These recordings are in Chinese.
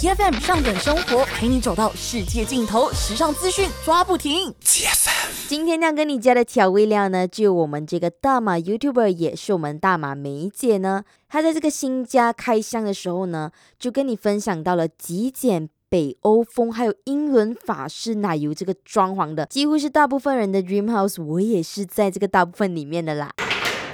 TFM 上等生活，陪你走到世界尽头，时尚资讯抓不停。TFM 今天要跟你加的调味料呢，就有我们这个大马 YouTuber， 也是我们大马梅姐呢，她在这个新家开箱的时候呢，就跟你分享到了极简北欧风还有英伦法式奶油这个装潢的，几乎是大部分人的 dream house， 我也是在这个大部分里面的啦。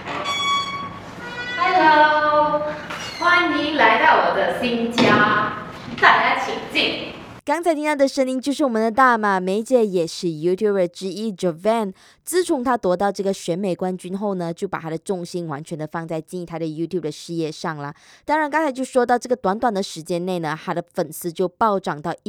Hello， 欢迎来到我的新家，大家请进。 刚才听到的声音就是我们的大马梅姐，也是 YouTuber 之一 Jovan。 自从她夺到这个选美冠军后呢，就把她的重心完全的放在经营她的 YouTube 的事业上啦。当然刚才就说到这个短短的时间内呢，她的粉丝就暴涨到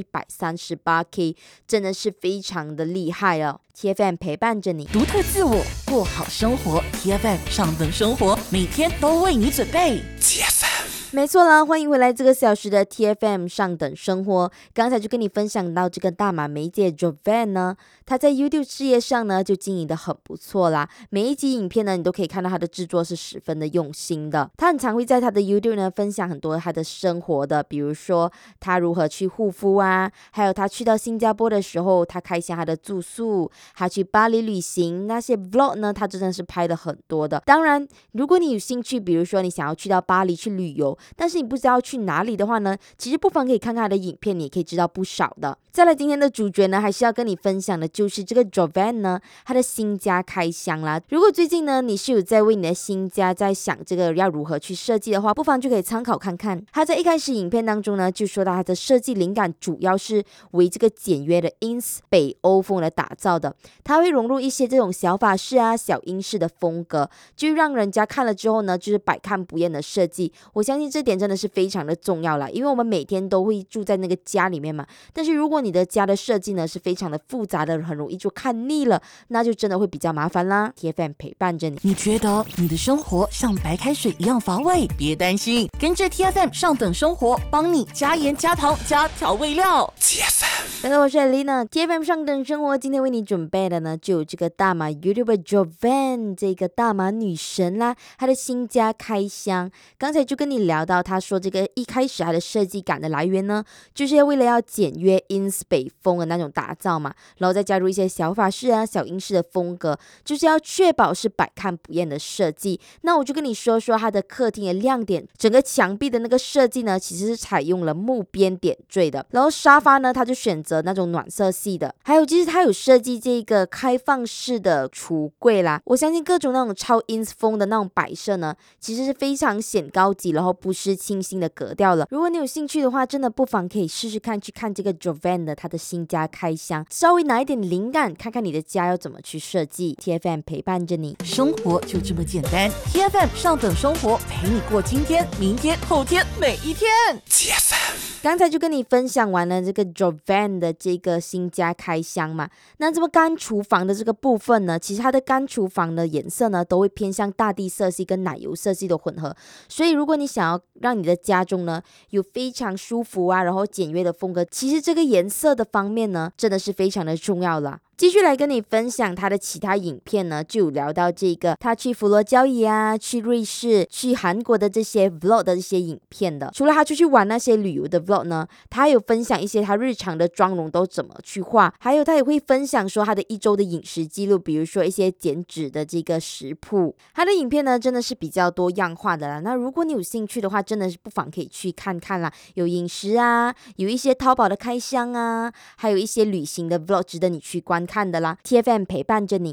138K， 真的是非常的厉害哦。 TFM 陪伴着你， 独特自我，过好生活。TFM 上等生活，每天都为你准备。TFM 没错啦，欢迎回来这个小时的 TFM 上等生活。刚才就跟你分享到这个大马梅姐 Jovan 呢，她在 YouTube 事业上呢就经营的很不错啦。每一集影片呢，你都可以看到她的制作是十分的用心的。她很常会在她的 YouTube 呢分享很多她的生活的，比如说她如何去护肤啊，还有她去到新加坡的时候，她开箱她的住宿，她去巴黎旅行那些 Vlog 呢，她真的是拍的很多的。当然，如果你有兴趣，比如说你想要去到巴黎去旅游，但是你不知道去哪里的话呢，其实不妨可以看看他的影片，你也可以知道不少的。再来今天的主角呢，还是要跟你分享的就是这个 Jovan 呢，他的新家开箱啦。如果最近呢你是有在为你的新家在想这个要如何去设计的话，不妨就可以参考看看。他在一开始影片当中呢，就说到他的设计灵感主要是为这个简约的 ins 北欧风来打造的，他会融入一些这种小法式啊、小英式的风格，就让人家看了之后呢，就是百看不厌的设计。我相信这点真的是非常的重要啦，因为我们每天都会住在那个家里面嘛，但是如果你的家的设计呢是非常的复杂的，很容易就看腻了，那就真的会比较麻烦啦。 TFM 陪伴着你。 你觉得你的生活像白开水一样乏味？别担心，跟着 TFM 上等生活，帮你加盐加糖加调味料。TFM 大家好，我是 Alina。 TFM 上等生活今天为你准备的呢，就有这个大马 YouTuber Jovan 这个大马女神啦，她的新家开箱。刚才就跟你聊到，她说这个一开始她的设计感的来源呢，就是为了要简约 ins 北风的那种打造嘛，然后再加入一些小法式啊、小英式的风格，就是要确保是百看不厌的设计。那我就跟你说说她的客厅的亮点，整个墙壁的那个设计呢，其实是采用了木边点缀的，然后沙发呢，她就选择那种暖色系的，还有就是她有设计这个开放式的橱柜啦。我相信各种那种超 ins 风的那种摆设呢，其实是非常显高级，然后不失清新的格调了。如果你有兴趣的话，真的不妨可以试试看，去看这个 Jovan 的他的新家开箱，稍微拿一点灵感，看看你的家要怎么去设计。 TFM 陪伴着你， 生活就这么简单。TFM 上等生活，陪你过今天、明天、后天，每一天。TFM 刚才就跟你分享完了这个 Jovan 的这个新家开箱嘛，那这么干厨房的这个部分呢，其实它的干厨房的颜色呢，都会偏向大地色系跟奶油色系的混合，所以如果你想要让你的家中呢有非常舒服啊，然后简约的风格，其实这个颜色的方面呢，真的是非常的重要啦。继续来跟你分享他的其他影片呢，就有聊到这个他去佛罗交易啊、去瑞士、去韩国的这些 vlog 的这些影片的。除了他出去玩那些旅游的 vlog 呢，他还有分享一些他日常的妆容都怎么去画，还有他也会分享说他的一周的饮食记录，比如说一些减脂的这个食谱。他的影片呢真的是比较多样化的啦，那如果你有兴趣的话，真的是不妨可以去看看啦，有饮食啊，有一些淘宝的开箱啊，还有一些旅行的 vlog 值得你去观看的啦。 TFM 陪伴着你。